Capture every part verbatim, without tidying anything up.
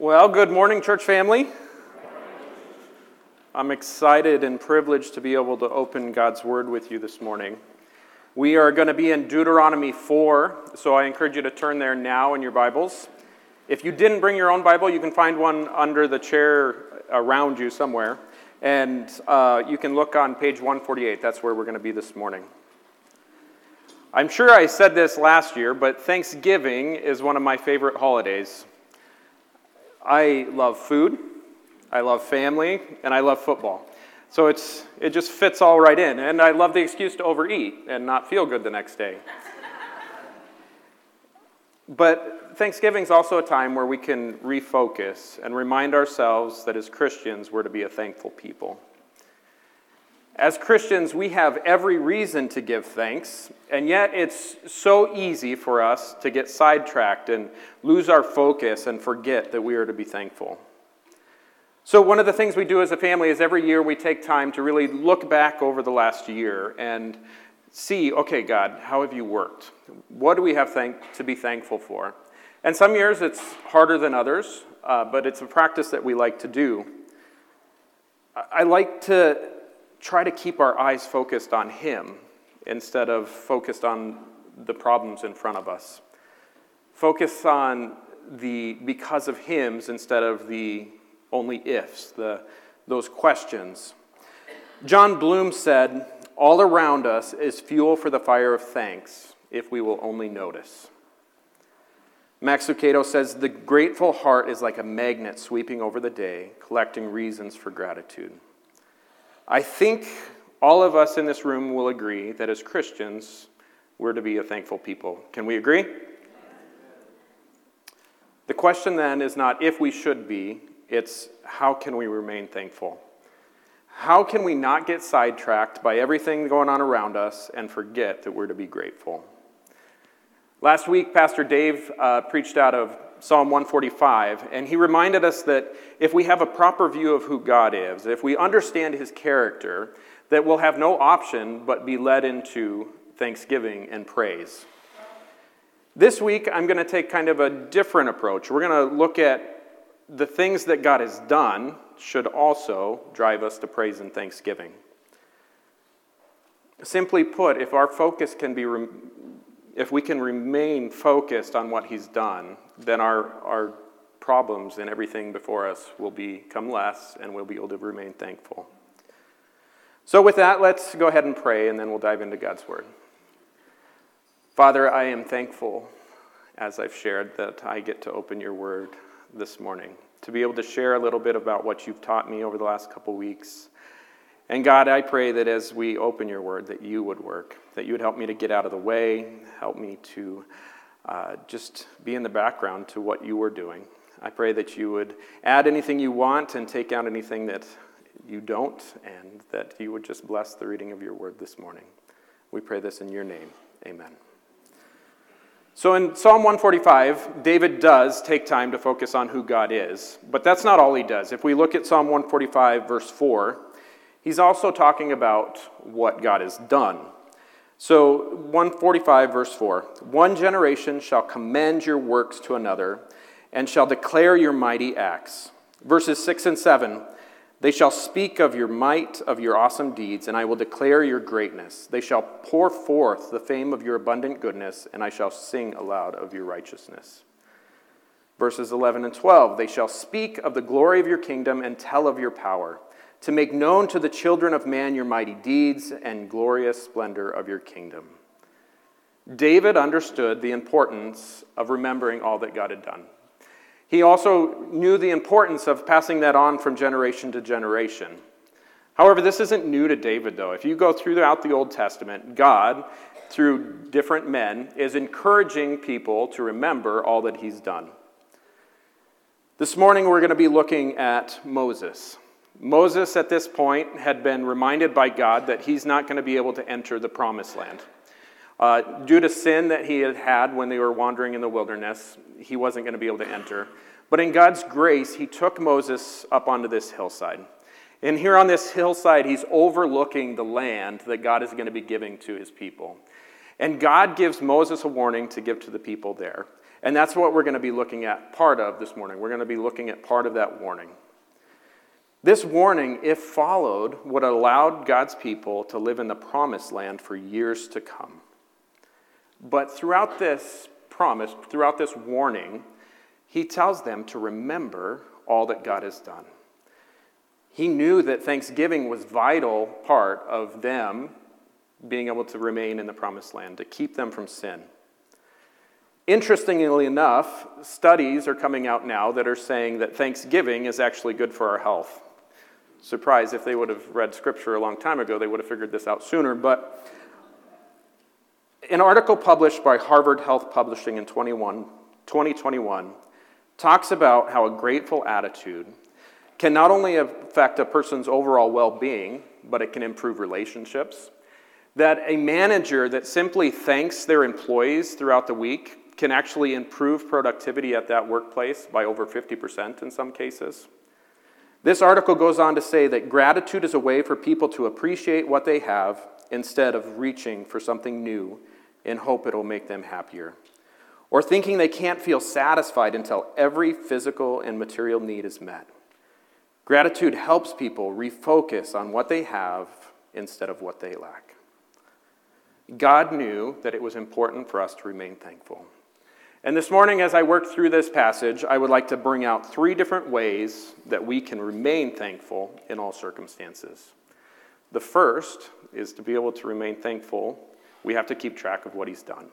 Well, good morning, church family. I'm excited and privileged to be able to open God's Word with you this morning. We are going to be in Deuteronomy four, so I encourage you to turn there now in your Bibles. If you didn't bring your own Bible, you can find one under the chair around you somewhere, and uh, you can look on page one forty-eight. That's where we're going to be this morning. I'm sure I said this last year, but Thanksgiving is one of my favorite holidays. I love food, I love family, and I love football. So it's it just fits all right in. And I love the excuse to overeat and not feel good the next day. But Thanksgiving is also a time where we can refocus and remind ourselves that as Christians, we're to be a thankful people. As Christians, we have every reason to give thanks, and yet it's so easy for us to get sidetracked and lose our focus and forget that we are to be thankful. So one of the things we do as a family is every year we take time to really look back over the last year and see, okay, God, how have you worked? What do we have thank- to be thankful for? And some years it's harder than others, uh, but it's a practice that we like to do. I, I like to try to keep our eyes focused on Him instead of focused on the problems in front of us. Focus on the because of Him's instead of the only ifs, the those questions. John Bloom said, "All around us is fuel for the fire of thanks if we will only notice." Max Lucado says, "The grateful heart is like a magnet sweeping over the day, collecting reasons for gratitude." I think all of us in this room will agree that as Christians, we're to be a thankful people. Can we agree? The question then is not if we should be, it's how can we remain thankful? How can we not get sidetracked by everything going on around us and forget that we're to be grateful? Last week, Pastor Dave uh, preached out of Psalm one forty-five, and he reminded us that if we have a proper view of who God is, if we understand His character, that we'll have no option but be led into thanksgiving and praise. This week, I'm going to take kind of a different approach. We're going to look at the things that God has done should also drive us to praise and thanksgiving. Simply put, if our focus can be rem- If we can remain focused on what He's done, then our, our problems and everything before us will become less, and we'll be able to remain thankful. So with that, let's go ahead and pray, and then we'll dive into God's Word. Father, I am thankful, as I've shared, that I get to open your Word this morning, to be able to share a little bit about what you've taught me over the last couple weeks. And God, I pray that as we open your word, that you would work, that you would help me to get out of the way, help me to uh, just be in the background to what you were doing. I pray that you would add anything you want and take out anything that you don't, and that you would just bless the reading of your word this morning. We pray this in your name. Amen. So in Psalm one forty-five, David does take time to focus on who God is, but that's not all he does. If we look at Psalm one forty-five, verse four, he's also talking about what God has done. So one forty-five, verse four, "One generation shall commend your works to another, and shall declare your mighty acts." Verses six and seven, "They shall speak of your might, of your awesome deeds, and I will declare your greatness. They shall pour forth the fame of your abundant goodness, and I shall sing aloud of your righteousness." Verses eleven and twelve, "They shall speak of the glory of your kingdom and tell of your power, to make known to the children of man your mighty deeds and glorious splendor of your kingdom." David understood the importance of remembering all that God had done. He also knew the importance of passing that on from generation to generation. However, this isn't new to David, though. If you go throughout the Old Testament, God, through different men, is encouraging people to remember all that he's done. This morning, we're going to be looking at Moses. Moses, at this point, had been reminded by God that he's not going to be able to enter the promised land. Uh, due to sin that he had had when they were wandering in the wilderness, he wasn't going to be able to enter. But in God's grace, he took Moses up onto this hillside. And here on this hillside, he's overlooking the land that God is going to be giving to his people. And God gives Moses a warning to give to the people there. And that's what we're going to be looking at part of this morning. We're going to be looking at part of that warning. This warning, if followed, would have allowed God's people to live in the promised land for years to come. But throughout this promise, throughout this warning, he tells them to remember all that God has done. He knew that thanksgiving was a vital part of them being able to remain in the promised land, to keep them from sin. Interestingly enough, studies are coming out now that are saying that Thanksgiving is actually good for our health. Surprise, if they would have read Scripture a long time ago, they would have figured this out sooner. But an article published by Harvard Health Publishing in twenty twenty-one talks about how a grateful attitude can not only affect a person's overall well-being, but it can improve relationships. That a manager that simply thanks their employees throughout the week can actually improve productivity at that workplace by over fifty percent in some cases. This article goes on to say that gratitude is a way for people to appreciate what they have instead of reaching for something new in hope it'll make them happier, or thinking they can't feel satisfied until every physical and material need is met. Gratitude helps people refocus on what they have instead of what they lack. God knew that it was important for us to remain thankful. And this morning, as I work through this passage, I would like to bring out three different ways that we can remain thankful in all circumstances. The first is to be able to remain thankful, we have to keep track of what he's done.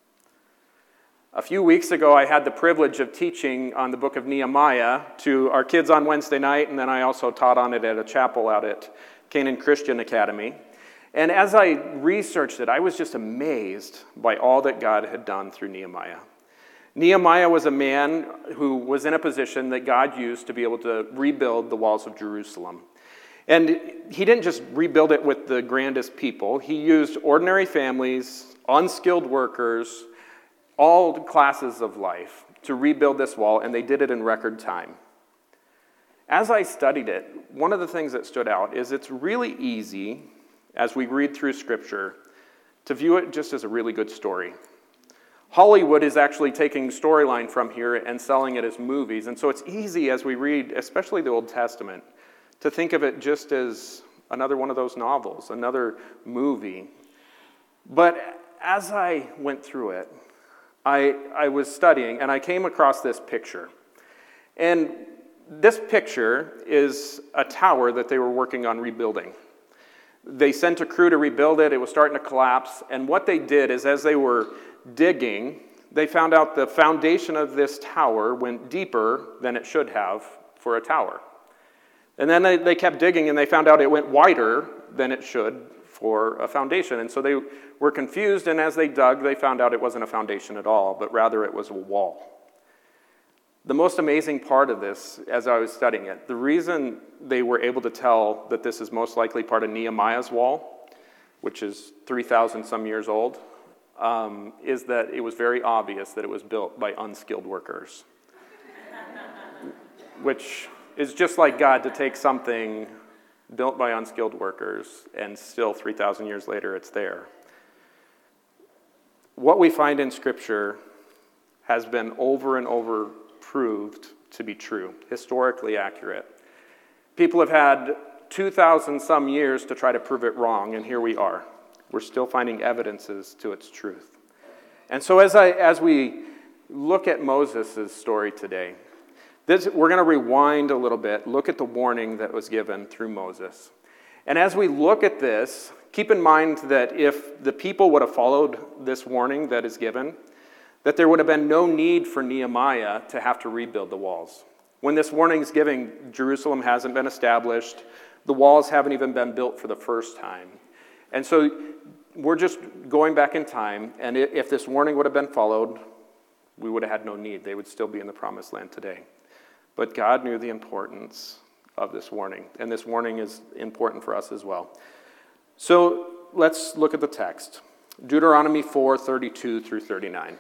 A few weeks ago, I had the privilege of teaching on the book of Nehemiah to our kids on Wednesday night, and then I also taught on it at a chapel out at Canaan Christian Academy. And as I researched it, I was just amazed by all that God had done through Nehemiah. Nehemiah was a man who was in a position that God used to be able to rebuild the walls of Jerusalem. And he didn't just rebuild it with the grandest people. He used ordinary families, unskilled workers, all classes of life to rebuild this wall, and they did it in record time. As I studied it, one of the things that stood out is it's really easy, as we read through Scripture, to view it just as a really good story. Hollywood is actually taking storyline from here and selling it as movies, and so it's easy as we read, especially the Old Testament, to think of it just as another one of those novels, another movie. But as I went through it, I, I was studying, and I came across this picture. And this picture is a tower that they were working on rebuilding. They sent a crew to rebuild it. It was starting to collapse. And what they did is as they were digging, they found out the foundation of this tower went deeper than it should have for a tower. And then they, they kept digging, and they found out it went wider than it should for a foundation. And so they were confused, and as they dug, they found out it wasn't a foundation at all, but rather it was a wall. The most amazing part of this, as I was studying it, the reason they were able to tell that this is most likely part of Nehemiah's wall, which is three thousand some years old, um, is that it was very obvious that it was built by unskilled workers. Which is just like God to take something built by unskilled workers and still three thousand years later it's there. What we find in Scripture has been over and over proved to be true, historically accurate. People have had two thousand some years to try to prove it wrong, and here we are. We're still finding evidences to its truth. And so as I as we look at Moses' story today, this, we're going to rewind a little bit, look at the warning that was given through Moses. And as we look at this, keep in mind that if the people would have followed this warning that is given, that there would have been no need for Nehemiah to have to rebuild the walls. When this warning is given, Jerusalem hasn't been established. The walls haven't even been built for the first time. And so we're just going back in time, and if this warning would have been followed, we would have had no need. They would still be in the promised land today. But God knew the importance of this warning, and this warning is important for us as well. So let's look at the text. Deuteronomy four, thirty-two through thirty-nine.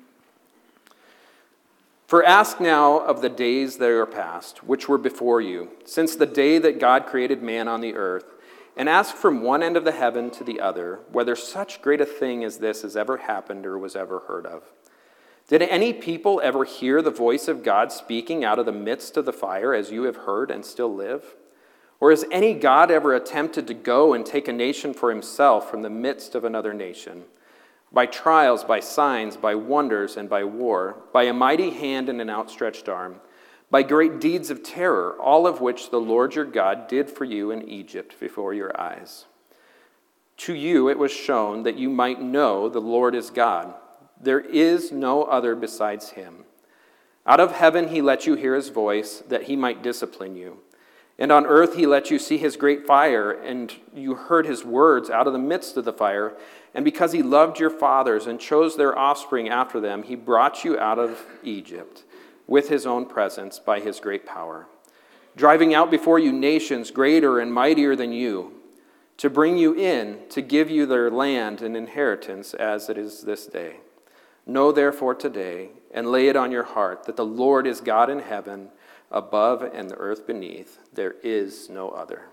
For ask now of the days that are past, which were before you, since the day that God created man on the earth, and ask from one end of the heaven to the other, whether such great a thing as this has ever happened or was ever heard of. Did any people ever hear the voice of God speaking out of the midst of the fire as you have heard and still live? Or has any God ever attempted to go and take a nation for himself from the midst of another nation? By trials, by signs, by wonders, and by war, by a mighty hand and an outstretched arm, by great deeds of terror, all of which the Lord your God did for you in Egypt before your eyes. To you it was shown that you might know the Lord is God. There is no other besides him. Out of heaven he let you hear his voice, that he might discipline you. And on earth he let you see his great fire, and you heard his words out of the midst of the fire. And because he loved your fathers and chose their offspring after them, he brought you out of Egypt with his own presence by his great power, driving out before you nations greater and mightier than you, to bring you in, to give you their land and inheritance as it is this day. Know therefore today, and lay it on your heart, that the Lord is God in heaven, above and the earth beneath. There is no other.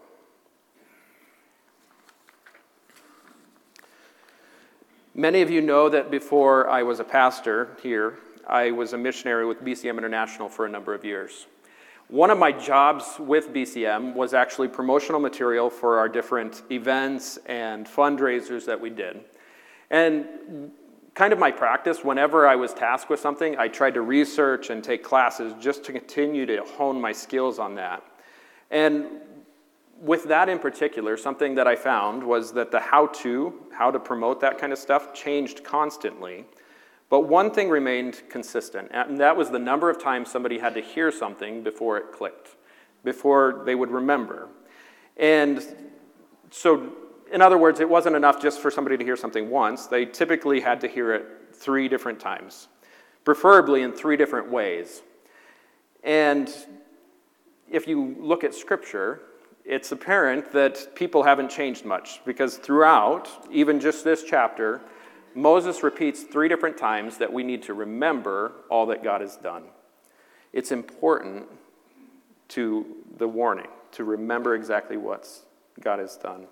Many of you know that before I was a pastor here, I was a missionary with B C M International for a number of years. One of my jobs with B C M was actually promotional material for our different events and fundraisers that we did. And kind of my practice, whenever I was tasked with something, I tried to research and take classes just to continue to hone my skills on that. And with that in particular, something that I found was that the how-to, how to promote that kind of stuff, changed constantly. But one thing remained consistent, and that was the number of times somebody had to hear something before it clicked, before they would remember. And so, in other words, it wasn't enough just for somebody to hear something once. They typically had to hear it three different times, preferably in three different ways. And if you look at Scripture, it's apparent that people haven't changed much, because throughout, even just this chapter, Moses repeats three different times that we need to remember all that God has done. It's important to the warning, to remember exactly what God has done.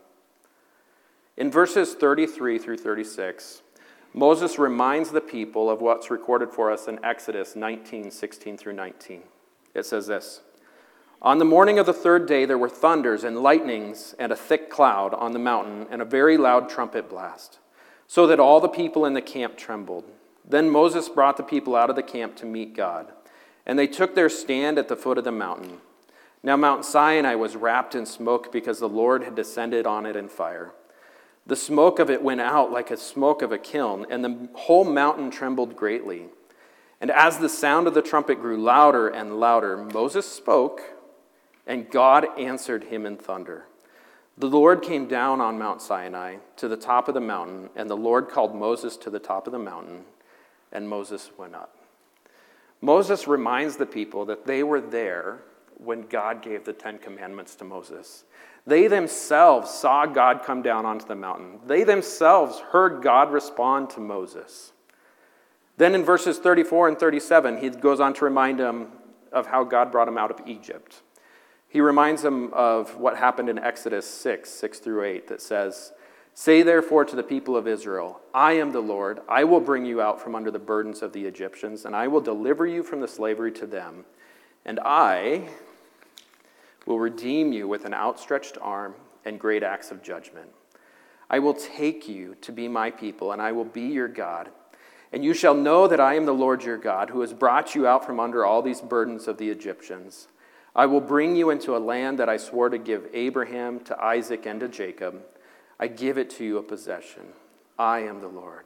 In verses thirty-three through thirty-six, Moses reminds the people of what's recorded for us in Exodus nineteen, sixteen through nineteen. It says this: On the morning of the third day there were thunders and lightnings and a thick cloud on the mountain and a very loud trumpet blast, so that all the people in the camp trembled. Then Moses brought the people out of the camp to meet God, and they took their stand at the foot of the mountain. Now Mount Sinai was wrapped in smoke because the Lord had descended on it in fire. The smoke of it went out like a smoke of a kiln, and the whole mountain trembled greatly. And as the sound of the trumpet grew louder and louder, Moses spoke, and God answered him in thunder. The Lord came down on Mount Sinai to the top of the mountain, and the Lord called Moses to the top of the mountain, and Moses went up. Moses reminds the people that they were there when God gave the Ten Commandments to Moses. They themselves saw God come down onto the mountain. They themselves heard God respond to Moses. Then in verses thirty-four and thirty-seven, he goes on to remind them of how God brought him out of Egypt. He reminds them of what happened in Exodus six, six through eight, that says, Say therefore to the people of Israel, I am the Lord. I will bring you out from under the burdens of the Egyptians, and I will deliver you from the slavery to them. And I will redeem you with an outstretched arm and great acts of judgment. I will take you to be my people, and I will be your God. And you shall know that I am the Lord your God, who has brought you out from under all these burdens of the Egyptians. I will bring you into a land that I swore to give Abraham, to Isaac, and to Jacob. I give it to you a possession. I am the Lord.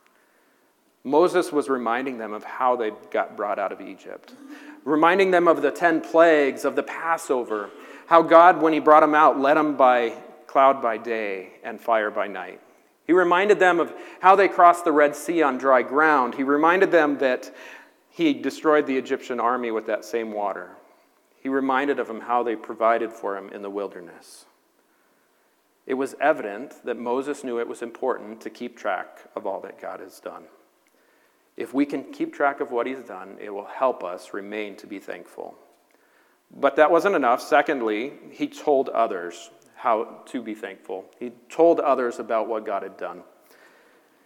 Moses was reminding them of how they got brought out of Egypt, reminding them of the ten plagues of the Passover, how God, when he brought them out, led them by cloud by day and fire by night. He reminded them of how they crossed the Red Sea on dry ground. He reminded them that he destroyed the Egyptian army with that same water. He reminded of them how they provided for him in the wilderness. It was evident that Moses knew it was important to keep track of all that God has done. If we can keep track of what he's done, it will help us remain to be thankful. But that wasn't enough. Secondly, he told others how to be thankful. He told others about what God had done.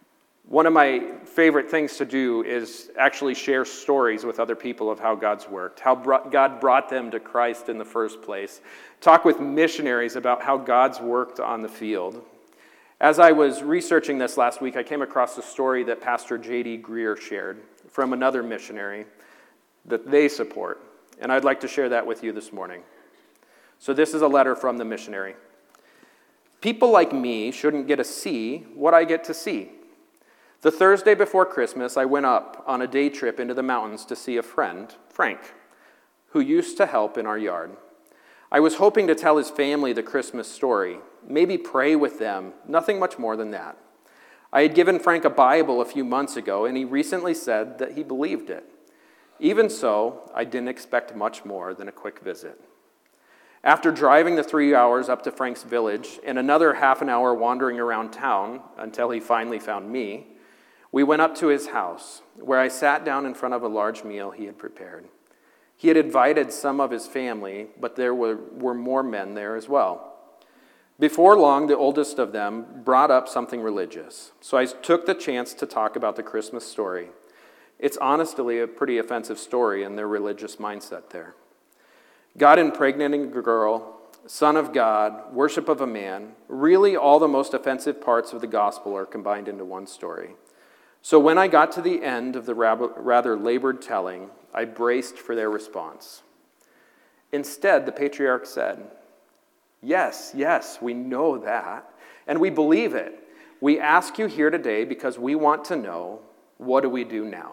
One of my favorite things to do is actually share stories with other people of how God's worked, how God brought them to Christ in the first place. Talk with missionaries about how God's worked on the field. As I was researching this last week, I came across a story that Pastor J D Greer shared from another missionary that they support, and I'd like to share that with you this morning. So this is a letter from the missionary. People like me shouldn't get to see what I get to see. The Thursday before Christmas, I went up on a day trip into the mountains to see a friend, Frank, who used to help in our yard. I was hoping to tell his family the Christmas story, maybe pray with them, nothing much more than that. I had given Frank a Bible a few months ago, and he recently said that he believed it. Even so, I didn't expect much more than a quick visit. After driving the three hours up to Frank's village and another half an hour wandering around town until he finally found me, we went up to his house, where I sat down in front of a large meal he had prepared. He had invited some of his family, but there were, were more men there as well. Before long, the oldest of them brought up something religious, so I took the chance to talk about the Christmas story. It's honestly a pretty offensive story in their religious mindset there. God impregnating a girl, Son of God, worship of a man, really all the most offensive parts of the gospel are combined into one story. So when I got to the end of the rather labored telling, I braced for their response. Instead, the patriarch said, "Yes, yes, we know that, and we believe it. We ask you here today because we want to know, what do we do now?"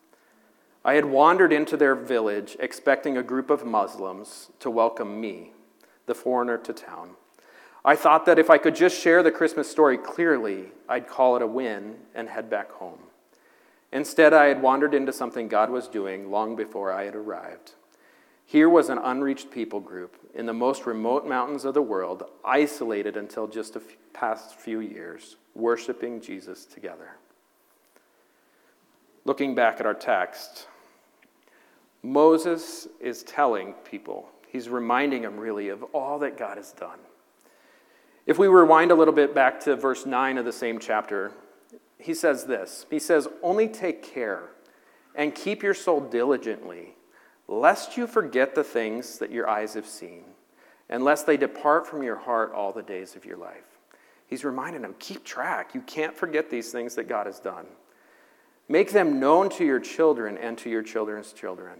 I had wandered into their village expecting a group of Muslims to welcome me, the foreigner, to town. I thought that if I could just share the Christmas story clearly, I'd call it a win and head back home. Instead, I had wandered into something God was doing long before I had arrived. Here was an unreached people group in the most remote mountains of the world, isolated until just the past few years, worshiping Jesus together. Looking back at our text, Moses is telling people, he's reminding them really of all that God has done. If we rewind a little bit back to verse nine of the same chapter, he says this. He says, "Only take care and keep your soul diligently, lest you forget the things that your eyes have seen, and lest they depart from your heart all the days of your life." He's reminding them, keep track. You can't forget these things that God has done. Make them known to your children and to your children's children.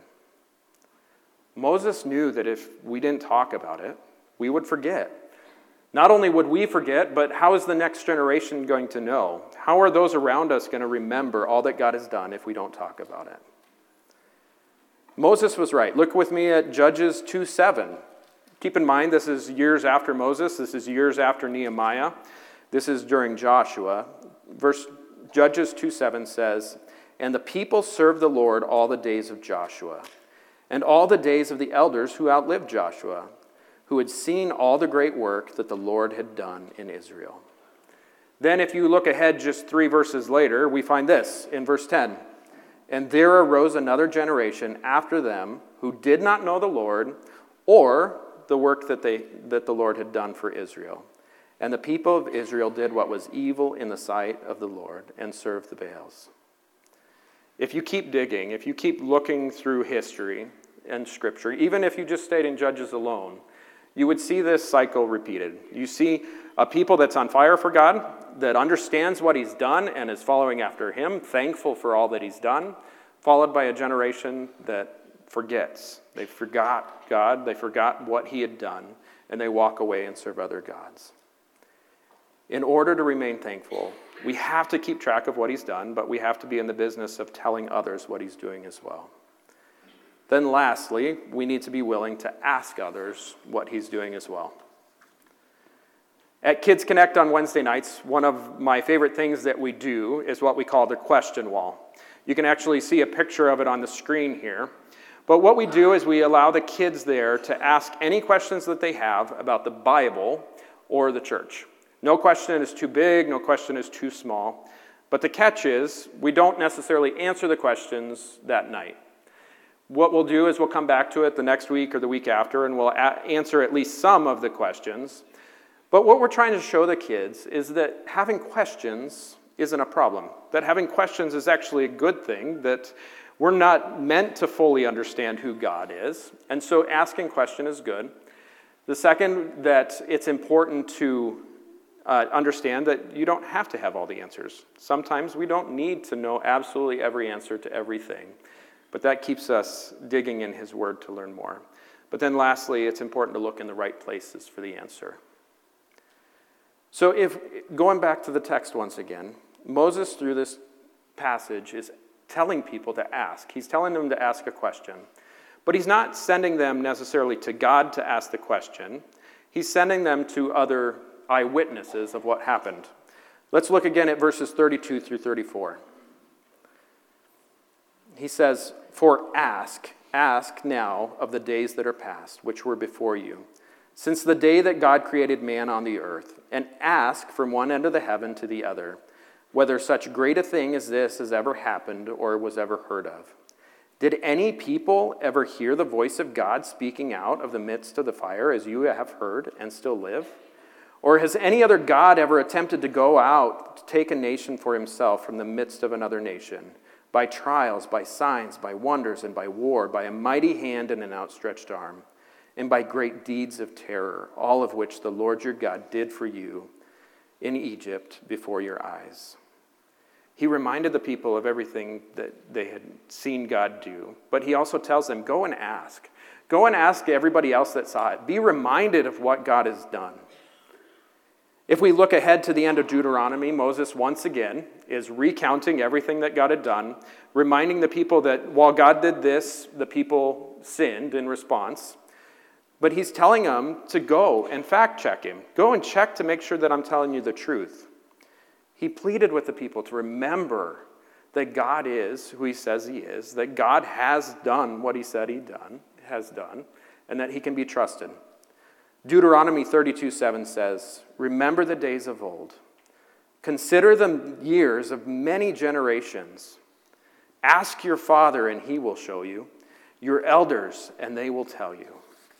Moses knew that if we didn't talk about it, we would forget. Not only would we forget, but how is the next generation going to know? How are those around us going to remember all that God has done if we don't talk about it? Moses was right. Look with me at Judges two seven. Keep in mind, this is years after Moses. This is years after Nehemiah. This is during Joshua. Verse Judges two seven says, "And the people served the Lord all the days of Joshua, and all the days of the elders who outlived Joshua, who had seen all the great work that the Lord had done in Israel." Then if you look ahead just three verses later, we find this in verse ten. "And there arose another generation after them who did not know the Lord or the work that they that the Lord had done for Israel. And the people of Israel did what was evil in the sight of the Lord and served the Baals." If you keep digging, if you keep looking through history and Scripture, even if you just stayed in Judges alone, you would see this cycle repeated. You see a people that's on fire for God, that understands what he's done and is following after him, thankful for all that he's done, followed by a generation that forgets. They forgot God, they forgot what he had done, and they walk away and serve other gods. In order to remain thankful, we have to keep track of what he's done, but we have to be in the business of telling others what he's doing as well. Then lastly, we need to be willing to ask others what he's doing as well. At Kids Connect on Wednesday nights, one of my favorite things that we do is what we call the question wall. You can actually see a picture of it on the screen here. But what we do is we allow the kids there to ask any questions that they have about the Bible or the church. No question is too big, no question is too small. But the catch is, we don't necessarily answer the questions that night. What we'll do is we'll come back to it the next week or the week after, and we'll a- answer at least some of the questions. But what we're trying to show the kids is that having questions isn't a problem, that having questions is actually a good thing, that we're not meant to fully understand who God is, and so asking question is good. The second, that it's important to uh, understand that you don't have to have all the answers. Sometimes we don't need to know absolutely every answer to everything, but that keeps us digging in his word to learn more. But then lastly, it's important to look in the right places for the answer. So if, going back to the text once again, Moses through this passage is telling people to ask. He's telling them to ask a question. But he's not sending them necessarily to God to ask the question. He's sending them to other eyewitnesses of what happened. Let's look again at verses thirty-two through thirty-four. He says, "For ask, ask now of the days that are past, which were before you, since the day that God created man on the earth, and ask from one end of the heaven to the other, whether such great a thing as this has ever happened or was ever heard of. Did any people ever hear the voice of God speaking out of the midst of the fire as you have heard and still live? Or has any other God ever attempted to go out to take a nation for himself from the midst of another nation, by trials, by signs, by wonders, and by war, by a mighty hand and an outstretched arm, and by great deeds of terror, all of which the Lord your God did for you in Egypt before your eyes?" He reminded the people of everything that they had seen God do, but he also tells them, go and ask. Go and ask everybody else that saw it. Be reminded of what God has done. If we look ahead to the end of Deuteronomy, Moses once again is recounting everything that God had done, reminding the people that while God did this, the people sinned in response. But he's telling them to go and fact check him. Go and check to make sure that I'm telling you the truth. He pleaded with the people to remember that God is who he says he is, that God has done what he said he done, has done, and that he can be trusted. Deuteronomy thirty-two seven says, "Remember the days of old. Consider the years of many generations. Ask your father, and he will show you, your elders, and they will tell you."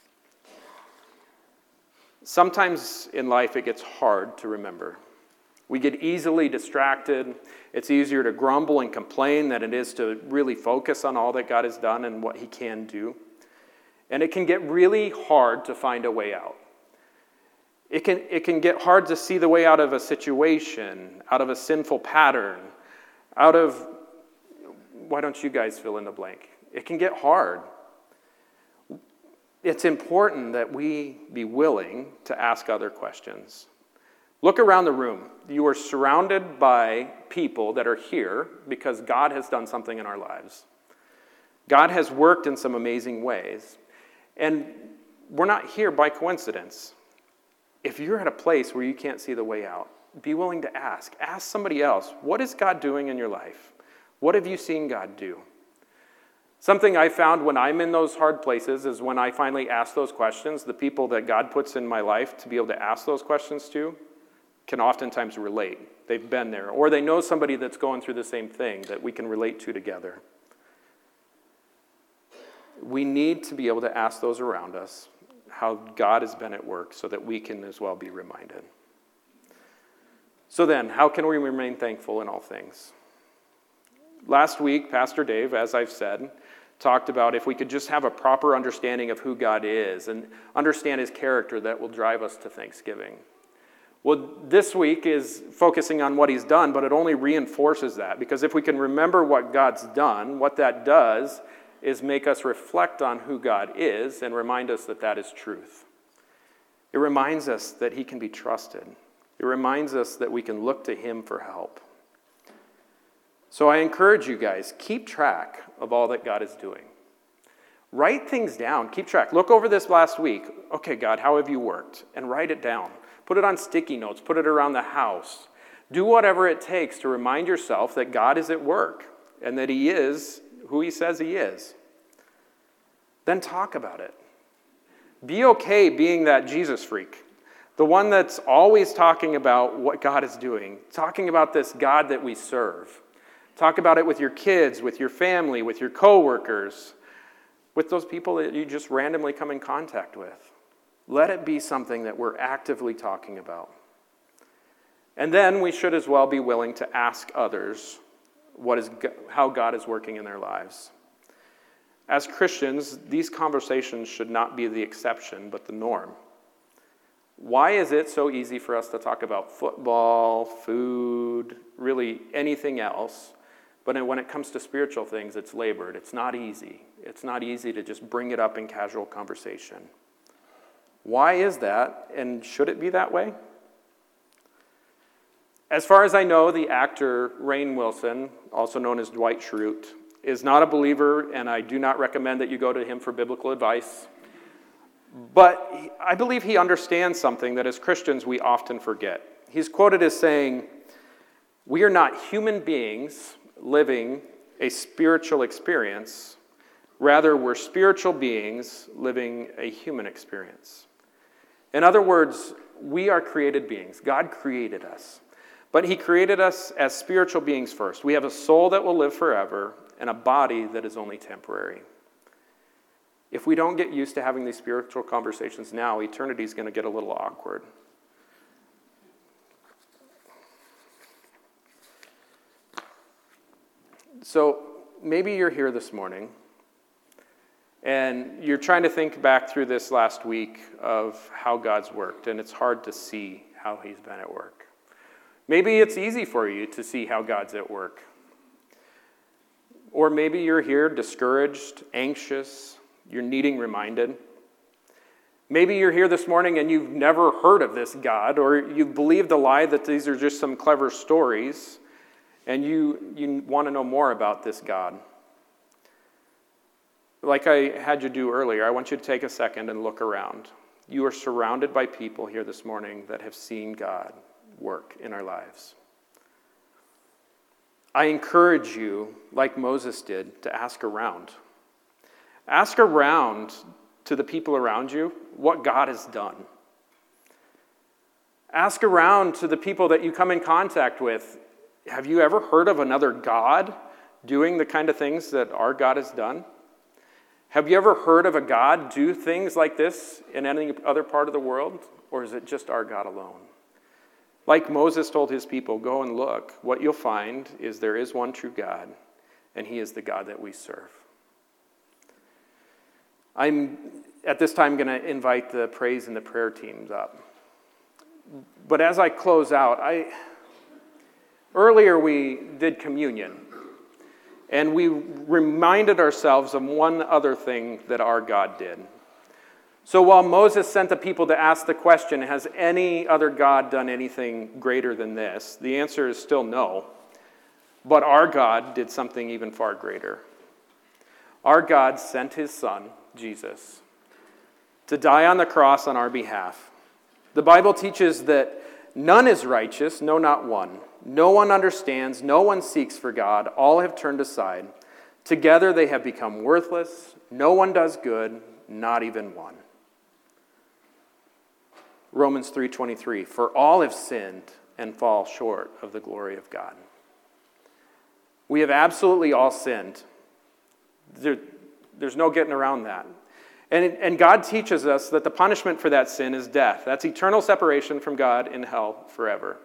Sometimes in life it gets hard to remember. We get easily distracted. It's easier to grumble and complain than it is to really focus on all that God has done and what he can do. And it can get really hard to find a way out. It can, it can get hard to see the way out of a situation, out of a sinful pattern, out of, why don't you guys fill in the blank? It can get hard. It's important that we be willing to ask other questions. Look around the room. You are surrounded by people that are here because God has done something in our lives. God has worked in some amazing ways. And we're not here by coincidence. If you're at a place where you can't see the way out, be willing to ask. Ask somebody else, what is God doing in your life? What have you seen God do? Something I found when I'm in those hard places is when I finally ask those questions, the people that God puts in my life to be able to ask those questions to can oftentimes relate. They've been there, or they know somebody that's going through the same thing that we can relate to together. We need to be able to ask those around us how God has been at work so that we can as well be reminded. So then, how can we remain thankful in all things? Last week, Pastor Dave, as I've said, talked about if we could just have a proper understanding of who God is and understand his character, that will drive us to thanksgiving. Well, this week is focusing on what he's done, but it only reinforces that, because if we can remember what God's done, what that does is make us reflect on who God is and remind us that that is truth. It reminds us that he can be trusted. It reminds us that we can look to him for help. So I encourage you guys, keep track of all that God is doing. Write things down. Keep track. Look over this last week. Okay, God, how have you worked? And write it down. Put it on sticky notes. Put it around the house. Do whatever it takes to remind yourself that God is at work and that he is who he says he is. Then talk about it. Be okay being that Jesus freak. The one that's always talking about what God is doing. Talking about this God that we serve. Talk about it with your kids, with your family, with your coworkers, with those people that you just randomly come in contact with. Let it be something that we're actively talking about. And then we should as well be willing to ask others what is how God is working in their lives. As Christians, these conversations should not be the exception, but the norm. Why is it so easy for us to talk about football, food, really anything else, but when it comes to spiritual things, it's labored. It's not easy. It's not easy to just bring it up in casual conversation. Why is that, and should it be that way? As far as I know, the actor Rainn Wilson, also known as Dwight Schrute, is not a believer, and I do not recommend that you go to him for biblical advice. But I believe he understands something that as Christians we often forget. He's quoted as saying, "We are not human beings living a spiritual experience. Rather, we're spiritual beings living a human experience." In other words, we are created beings. God created us. But he created us as spiritual beings first. We have a soul that will live forever and a body that is only temporary. If we don't get used to having these spiritual conversations now, eternity is going to get a little awkward. So maybe you're here this morning, and you're trying to think back through this last week of how God's worked, and it's hard to see how he's been at work. Maybe it's easy for you to see how God's at work. Or maybe you're here discouraged, anxious, you're needing reminded. Maybe you're here this morning and you've never heard of this God, or you've believed the lie that these are just some clever stories, and you, you want to know more about this God. Like I had you do earlier, I want you to take a second and look around. You are surrounded by people here this morning that have seen God work in our lives. I encourage you, like Moses did, to ask around. Ask around to the people around you what God has done. Ask around to the people that you come in contact with, have you ever heard of another God doing the kind of things that our God has done? Have you ever heard of a God do things like this in any other part of the world? Or is it just our God alone? Like Moses told his people, go and look. What you'll find is there is one true God, and he is the God that we serve. I'm, at this time, going to invite the praise and the prayer teams up. But as I close out, I earlier we did communion, and we reminded ourselves of one other thing that our God did. So while Moses sent the people to ask the question, has any other God done anything greater than this? The answer is still no. But our God did something even far greater. Our God sent his son, Jesus, to die on the cross on our behalf. The Bible teaches that none is righteous, no, not one. No one understands, no one seeks for God. All have turned aside. Together they have become worthless. No one does good, not even one. Romans three twenty-three, for all have sinned and fall short of the glory of God. We have absolutely all sinned. There, there's no getting around that. And, and God teaches us that the punishment for that sin is death. That's eternal separation from God in hell forever.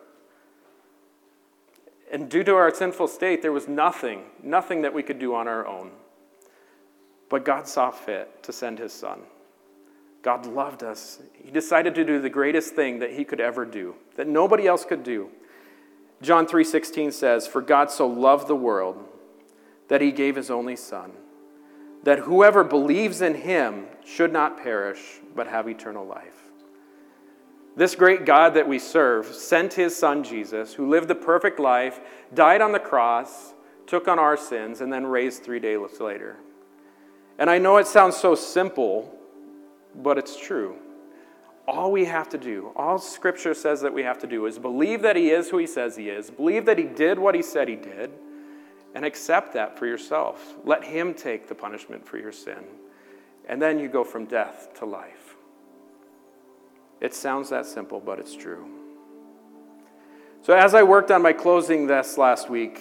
And due to our sinful state, there was nothing, nothing that we could do on our own. But God saw fit to send his son. God loved us. He decided to do the greatest thing that he could ever do, that nobody else could do. John three sixteen says, for God so loved the world that he gave his only son, that whoever believes in him should not perish, but have eternal life. This great God that we serve sent his son Jesus, who lived the perfect life, died on the cross, took on our sins, and then raised three days later. And I know it sounds so simple, but it's true. All we have to do, all Scripture says that we have to do, is believe that he is who he says he is, believe that he did what he said he did, and accept that for yourself. Let him take the punishment for your sin. And then you go from death to life. It sounds that simple, but it's true. So as I worked on my closing this last week,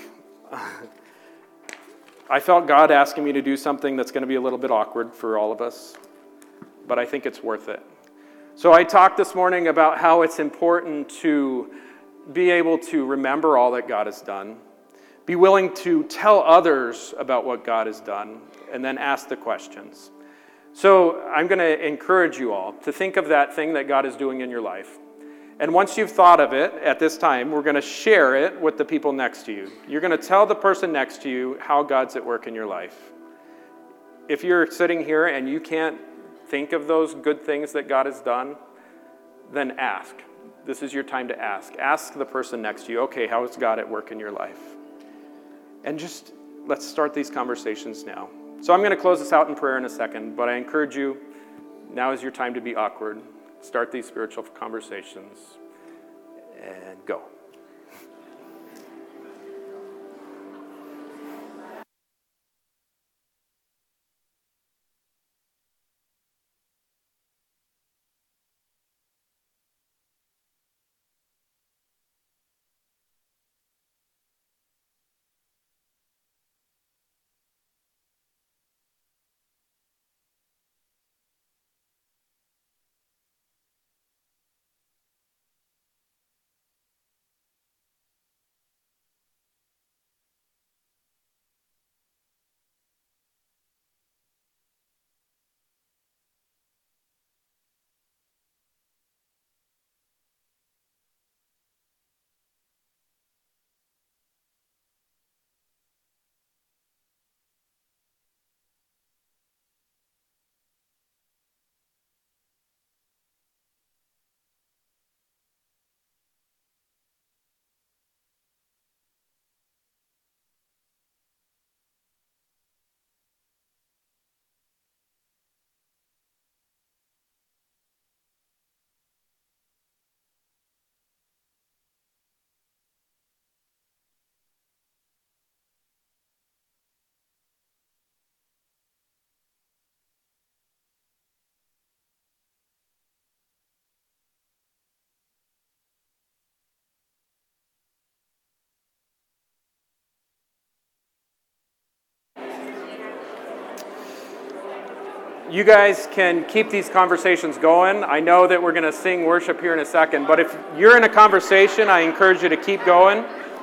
I felt God asking me to do something that's going to be a little bit awkward for all of us, but I think it's worth it. So I talked this morning about how it's important to be able to remember all that God has done, be willing to tell others about what God has done, and then ask the questions. So I'm going to encourage you all to think of that thing that God is doing in your life. And once you've thought of it, at this time, we're going to share it with the people next to you. You're going to tell the person next to you how God's at work in your life. If you're sitting here and you can't think of those good things that God has done, then ask. This is your time to ask. Ask the person next to you, okay, how is God at work in your life? And just let's start these conversations now. So I'm going to close this out in prayer in a second, but I encourage you, now is your time to be awkward. Start these spiritual conversations and go. You guys can keep these conversations going. I know that we're going to sing worship here in a second, but if you're in a conversation, I encourage you to keep going.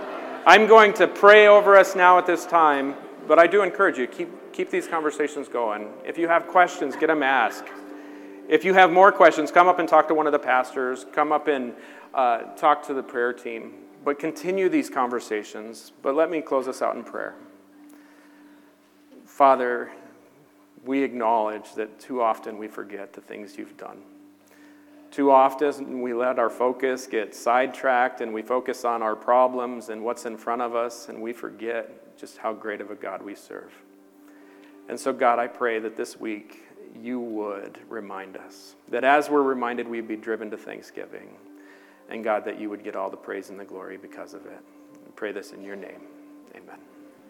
I'm going to pray over us now at this time, but I do encourage you, keep keep these conversations going. If you have questions, get them asked. If you have more questions, come up and talk to one of the pastors. Come up and uh, talk to the prayer team. But continue these conversations. But let me close us out in prayer. Father, we acknowledge that too often we forget the things you've done. Too often we let our focus get sidetracked and we focus on our problems and what's in front of us, and we forget just how great of a God we serve. And so, God, I pray that this week you would remind us, that as we're reminded, we'd be driven to thanksgiving. And God, that you would get all the praise and the glory because of it. I pray this in your name. Amen.